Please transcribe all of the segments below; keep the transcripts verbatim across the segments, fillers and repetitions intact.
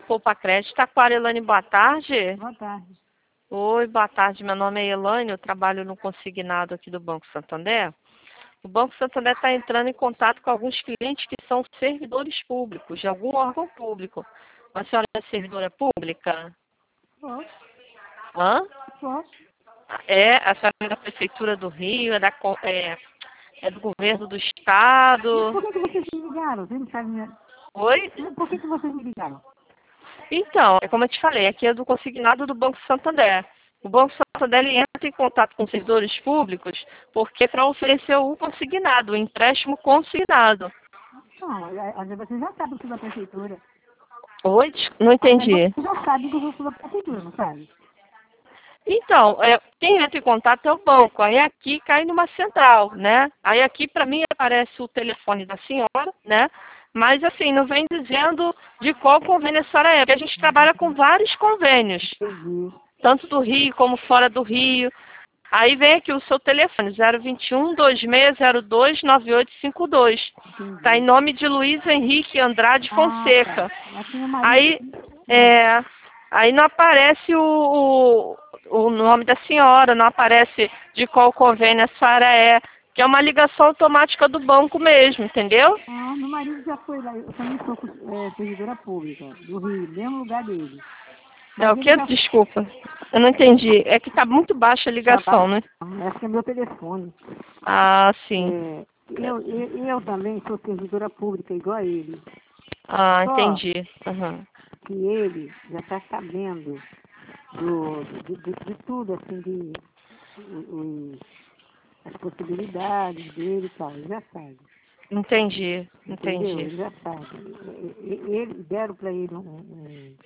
Poupa Crédito. Taquara, Elane, boa tarde. Boa tarde. Oi, boa tarde. Meu nome é Elane, eu trabalho no consignado aqui do Banco Santander. O Banco Santander está entrando em contato com alguns clientes que são servidores públicos, de algum órgão público. A senhora é servidora pública? Posso? Hã? Posso? É, a senhora é da Prefeitura do Rio, é, da, co- é, é do governo do Estado. Por que, que vocês me ligaram? Vocês não sabem minha... Oi? Por que, que vocês me ligaram? Então, é como eu te falei, aqui é do consignado do Banco Santander. O Banco Santander ele entra em contato com servidores públicos porque para oferecer o consignado, o empréstimo consignado. Não, às vezes vocês já sabem que eu sou da prefeitura. Oi? Não Às vezes entendi. vocês já sabem que eu sou da prefeitura, não sabe? Então, é, quem entra em contato é o banco. Aí aqui cai numa central, né? Aí aqui para mim aparece o telefone da senhora, né? Mas assim, não vem dizendo de qual convênio a senhora é, porque a gente trabalha com vários convênios, Entendi. tanto do Rio como fora do Rio. Aí vem aqui o seu telefone, zero vinte e um, dois seis zero dois, nove oito cinco dois. Está em Entendi. nome de Luiz Henrique Andrade Ah, Fonseca. tá. Assim, meu marido... Aí, é, aí não aparece o, o, o nome da senhora, não aparece de qual convênio a senhora é, que é uma ligação automática do banco mesmo, entendeu? Ah, meu marido já foi lá. Eu também sou é, servidora pública, do Rio, mesmo lugar dele. É o Mas ele que? já... Desculpa. Eu não entendi. É que tá muito baixa a Tá ligação, lá. né? Esse é meu telefone. Ah, sim. É, eu, eu, eu também sou servidora pública, igual a ele. Ah, Só entendi. Aham. que ele já está sabendo do, de, de, de tudo, assim, de o- os- as possibilidades dele e tal. Ele já sabe. Entendi, Entendeu? entendi. Ele já sabe. E- e- Ele, deram para ele um, um,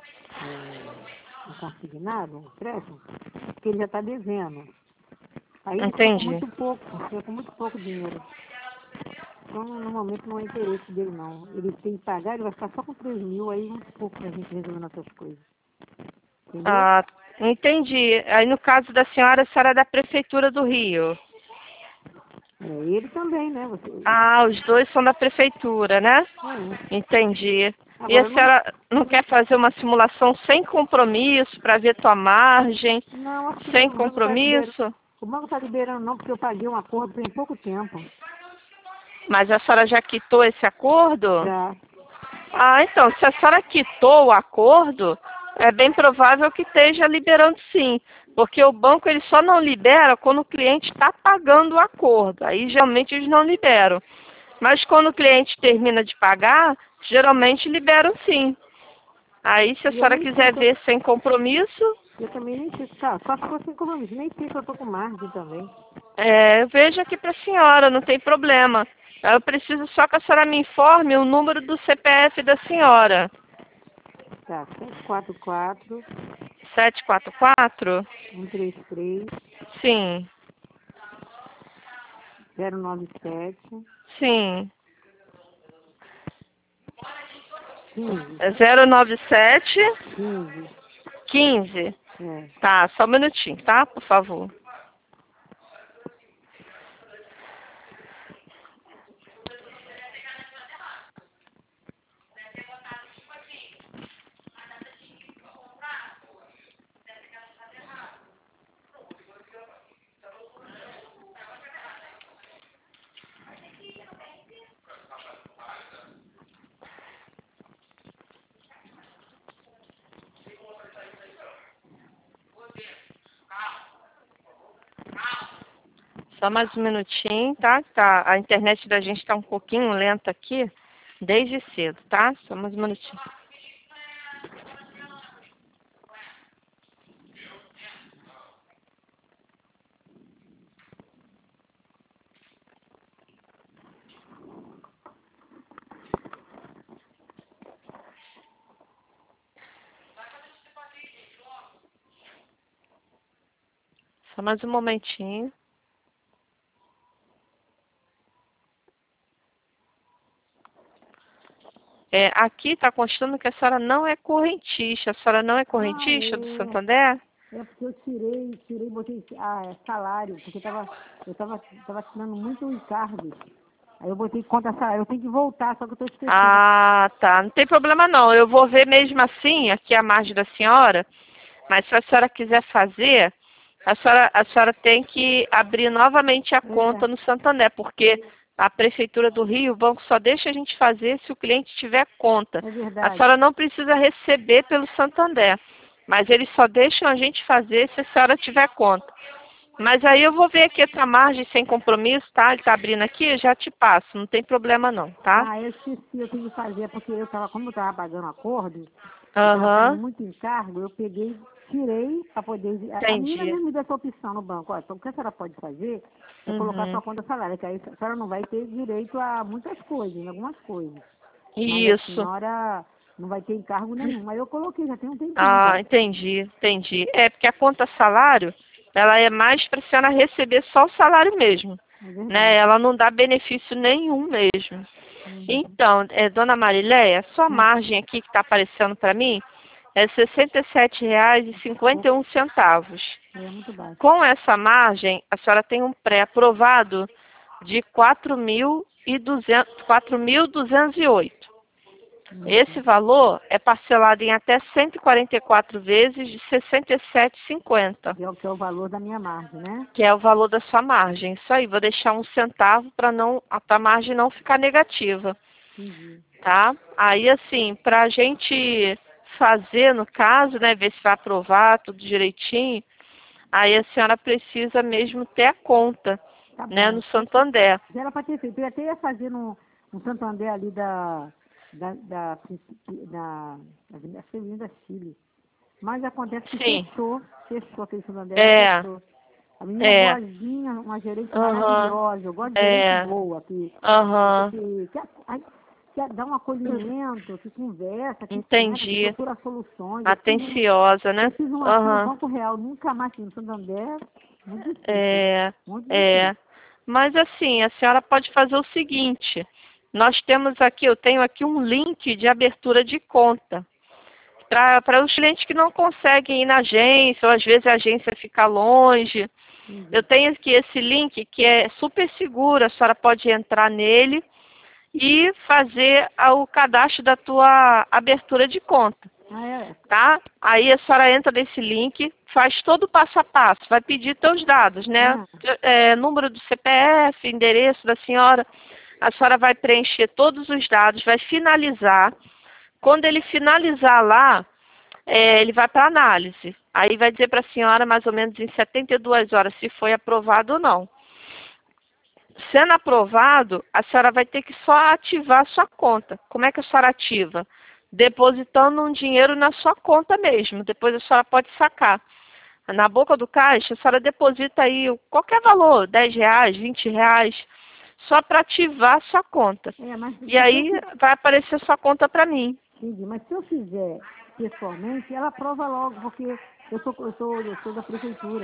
um, um consignado, um empréstimo, que ele já está devendo. Aí ele fica com Entendi. muito pouco, fica com muito pouco dinheiro. Então, normalmente não é interesse dele, não. Ele tem que pagar, ele vai ficar só com três mil, aí muito pouco pra gente resolver nossas coisas. Entendeu? Ah, entendi. Aí no caso da senhora, a senhora é da Prefeitura do Rio. É, ele também, né? Você, Ah, os dois são da Prefeitura, né? é. Entendi. E a Agora, não, senhora não quer fazer uma simulação sem compromisso para ver tua margem? não, acho que Sem o banco está liberando. compromisso? O banco está liberando não, porque eu paguei um acordo tem pouco tempo. Mas a senhora já quitou esse acordo? Já. Ah, então, se a senhora quitou o acordo, é bem provável que esteja liberando sim. Porque o banco ele só não libera quando o cliente está pagando o acordo. Aí geralmente eles não liberam. Mas quando o cliente termina de pagar, geralmente liberam sim. Aí se a E eu senhora nem sei quiser se eu, ver sem compromisso, eu também nem sei, tá, só se fosse em compromisso, nem sei se eu tô com margem também. é, eu vejo aqui para a senhora, não tem problema. Eu preciso só que a senhora me informe o número do C P F da senhora. Tá, sete quatro quatro, sete quatro quatro? um três três, Sim, zero nove sete, sim. quinze, É zero nove sete quinze. quinze. É. Tá, só um minutinho, tá? Por favor. Só mais um minutinho, tá? Tá, a internet da gente tá um pouquinho lenta aqui, desde cedo, tá? Só mais um minutinho. Só mais um momentinho. É, aqui está constando que a senhora não é correntista. A senhora não é Ah, correntista do é. Santander? É porque eu tirei, tirei, botei ah, é salário, porque tava, eu tava, tava tirando muito encargos. Aí eu botei conta salário, eu tenho que voltar, só que eu estou esquecendo. Ah, tá. Não tem problema não. Eu vou ver mesmo assim, aqui a margem da senhora, mas se a senhora quiser fazer, a senhora, a senhora tem que abrir novamente a conta É, no Santander, porque a Prefeitura do Rio, o banco só deixa a gente fazer se o cliente tiver conta. é A verdade. senhora não precisa receber pelo Santander, mas eles só deixam a gente fazer se a senhora tiver conta. Mas aí eu vou ver aqui essa margem sem compromisso, tá? Ele tá abrindo aqui, eu já te passo, não tem problema não, tá? Ah, eu esqueci, eu tenho que fazer, porque eu tava, como eu estava pagando acordo, eu estava tendo Aham, muito encargo, eu peguei, tirei para poder. A, a menina entendi. mesmo me deu essa opção no banco. Ó, então o que a senhora pode fazer é colocar Uhum. sua conta salário, que aí a senhora não vai ter direito a muitas coisas, algumas coisas. Mas a Isso. senhora não vai ter encargo nenhum. Aí eu coloquei, já tem um tempinho Ah, já. entendi, entendi. É, porque a conta salário, ela é mais para a senhora receber só o salário mesmo, É né? verdade. Ela não dá benefício nenhum mesmo. Uhum. Então, é, dona Marileia, a sua Hum, margem aqui que está aparecendo para mim é sessenta e sete reais e cinquenta e um centavos. É muito baixo. Com essa margem, a senhora tem um pré-aprovado de quatro mil e duzentos e oito. Esse Uhum. valor é parcelado em até cento e quarenta e quatro vezes de sessenta e sete e cinquenta, Que é, o, que é o valor da minha margem, né? que é o valor da sua margem. Isso aí, vou deixar um centavo para não a margem não ficar negativa, Entendi. tá? Aí assim, para a gente fazer no caso, né, ver se vai aprovar tudo direitinho, aí a senhora precisa mesmo ter a conta, Tá né, bom. no Santander. Já era para ter feito. Eu até ia fazer no, no Santander ali da, da, da, da, da Avenida Avenida Chile. Mas acontece que Sim, fechou, fechou aquele Santander, é, fechou. A menina é é, boazinha, uma gerente aham, maravilhosa. Eu gosto de gerente é, boa, que, aham, que, que, ai, que dá um acolhimento, que conversa, que, né, que entendi. procura soluções. Eu fiz, um, Atenciosa, eu né? fiz um aqui no Aham. Banco Real, nunca mais fiz no Santander, muito difícil, É, muito difícil. é. Mas assim, a senhora pode fazer o seguinte. Nós temos aqui, eu tenho aqui um link de abertura de conta. Para os clientes que não conseguem ir na agência, ou às vezes a agência fica longe. Eu Entendi. tenho aqui esse link que é super seguro, a senhora pode entrar nele e fazer a- o cadastro da tua abertura de conta. Ah, é? Tá? Aí a senhora entra nesse link, faz todo o passo a passo, vai pedir teus dados, né? Ah, É, número do C P F, endereço da senhora. A senhora vai preencher todos os dados, vai finalizar. Quando ele finalizar lá, é, ele vai para análise. Aí vai dizer para a senhora mais ou menos em setenta e duas horas se foi aprovado ou não. Sendo aprovado, a senhora vai ter que só ativar a sua conta. Como é que a senhora ativa? Depositando um dinheiro na sua conta mesmo. Depois a senhora pode sacar. Na boca do caixa, a senhora deposita aí qualquer valor, dez reais, vinte reais, só para ativar a sua conta. é, mas E se eu, aí fi- vai aparecer sua conta para mim. entendi, mas se eu fizer pessoalmente, ela aprova logo, porque eu sou, eu sou, eu sou da prefeitura.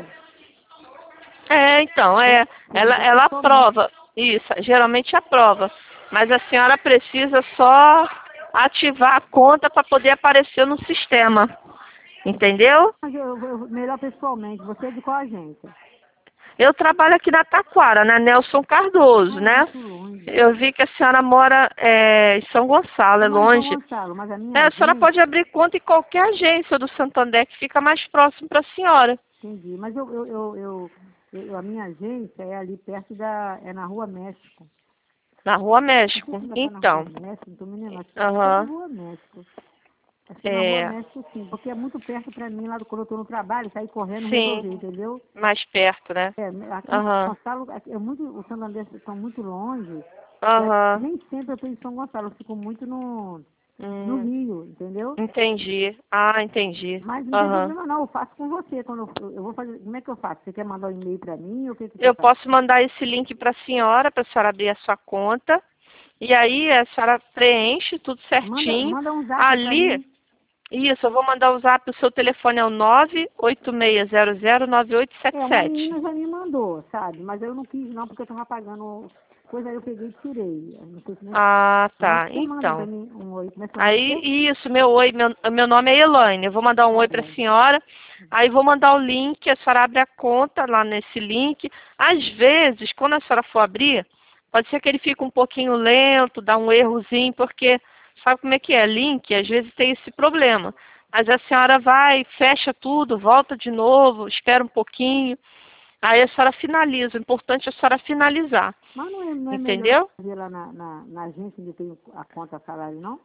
É, então, Se eu, é. se eu Ela, fizer ela pessoalmente, aprova. Isso, geralmente aprova. Mas a senhora precisa só ativar a conta para poder aparecer no sistema. Entendeu? mas eu, eu, melhor pessoalmente. Você é de qual agência? Eu trabalho aqui na Taquara, na Nelson Cardoso, Ah, é né? muito longe. Eu vi que a senhora mora é, em São Gonçalo, Eu é moro em São longe. Gonçalo, mas a minha É, a senhora pode agência, abrir conta em qualquer agência do Santander que fica mais próximo para a senhora. entendi, mas eu, eu, eu, eu, eu- a minha agência é ali perto da, é na Rua México. Na Rua Não sei se México. ainda está na Rua Então, México, não estou me lembrando, acho que está na aham, Rua México. Acho que é na Rua é, México sim, porque é muito perto para mim lá do, quando eu estou no trabalho, sair correndo e sim, resolver, entendeu? mais perto, né? É, aqui em São Aham, Gonçalo, aqui é muito, os santandenses estão muito longe, e a- aham, nem sempre eu estou em São Gonçalo, eu fico muito no, no hum, Rio, entendeu? entendi. Ah, entendi. Mas não tem Aham. problema não, eu faço com você, quando eu, eu vou fazer, como é que eu faço? Você quer mandar um e-mail para mim ou o que que você Eu faz? posso mandar esse link para a senhora, para a senhora abrir a sua conta. E aí a senhora preenche tudo Manda, certinho. manda um zap para Ali, mim. isso, eu vou mandar o zap, o seu telefone é o nove oito seis zero zero nove oito sete É, uma sete. menina já me mandou, sabe? Mas eu não quis não, porque eu tava pagando coisa, aí eu peguei e tirei. Eu não sei se nem... Ah, Mas tá. você manda pra Então. mim um oi, como é seu nome mesmo? Aí, isso, meu oi, meu, meu nome é Elaine. Eu vou mandar um Tá oi para a bom. senhora. Aí vou mandar o link, a senhora abre a conta lá nesse link. Às vezes, quando a senhora for abrir, Pode ser que ele fique um pouquinho lento, dá um errozinho, porque sabe como é que é? Link, às vezes tem esse problema. Mas a senhora vai, fecha tudo, volta de novo, espera um pouquinho. Aí a senhora finaliza. O importante é a senhora finalizar. Mas não é, não é melhor Entendeu? fazer lá na, na, na agência onde tem a conta salário, não?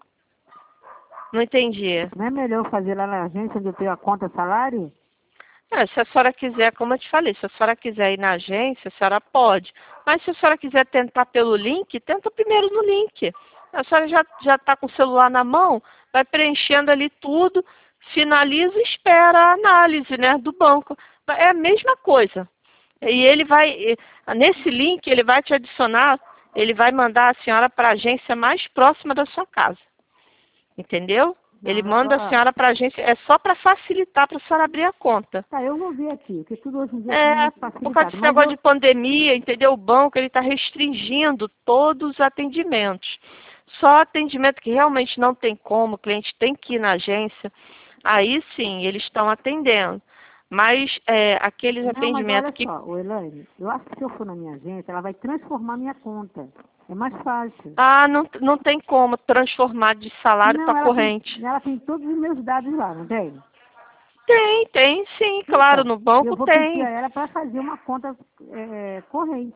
Não entendi. Não é melhor fazer lá na agência onde eu tenho a conta salário? É, se a senhora quiser, como eu te falei, se a senhora quiser ir na agência, a senhora pode. Mas se a senhora quiser tentar pelo link, tenta primeiro no link. A senhora já já está com o celular na mão, vai preenchendo ali tudo, finaliza e espera a análise, né, do banco. É a mesma coisa. E ele vai, nesse link, ele vai te adicionar, ele vai mandar a senhora para a agência mais próxima da sua casa. Entendeu? Não, Ele é manda só- a senhora para a agência, é só para facilitar para a senhora abrir a conta. Tá, eu vou ver aqui, porque tudo hoje em dia é tudo É, muito por causa facilitado. desse Mas negócio eu, de pandemia, entendeu? O banco ele está restringindo todos os atendimentos. Só atendimento que realmente não tem como, o cliente tem que ir na agência, aí sim, eles estão atendendo. Mas é, aqueles não, mas atendimentos olha que... só, ô Elaine, eu acho que se eu for na minha agência, ela vai transformar minha conta. É mais fácil. Ah, não, não tem como transformar de salário Não, para ela tem, corrente. ela tem todos os meus dados lá, não tem? Tem, tem sim, claro, Então, no eu banco vou pedir tem. a ela para fazer uma conta é, corrente.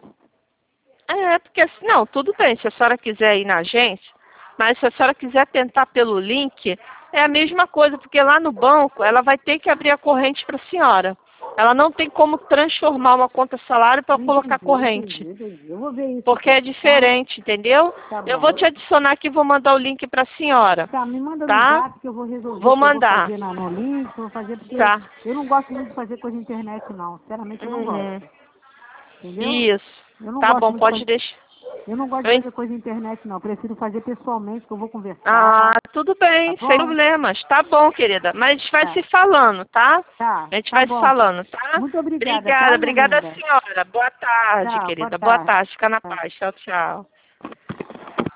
É, porque assim, não, tudo bem, se a senhora quiser ir na agência, mas se a senhora quiser tentar pelo link, é a mesma coisa, porque lá no banco ela vai ter que abrir a corrente para a senhora. Ela não tem como transformar uma conta salário para colocar Entendi, corrente. entendi, entendi. Eu vou ver isso Porque é então, tá? diferente, entendeu? Tá Eu bom. vou te adicionar aqui e vou mandar o link para a senhora, Tá, me manda no tá? zap que eu vou resolver Vou o que eu vou mandar, fazer na, no link, que eu vou fazer porque tá? eu não gosto muito de fazer coisa na internet não. Sinceramente eu não Uhum. gosto. Entendeu? Isso. Eu não Tá gosto bom, muito de pode fazer, deixar. eu não gosto de Eu fazer coisa na internet não. Eu prefiro fazer pessoalmente, que eu vou Ah, conversar. tudo Tá bem, sem bom? problemas. Tá bom, querida. Mas a gente vai Tá, se falando, tá? tá, A gente tá vai se bom. falando, tá? Muito obrigada, Obrigada, tá, minha obrigada, linda? senhora. Boa tarde, Tchau, boa querida. Boa tarde. tarde. Fica na Tá. paz. Tchau, tchau.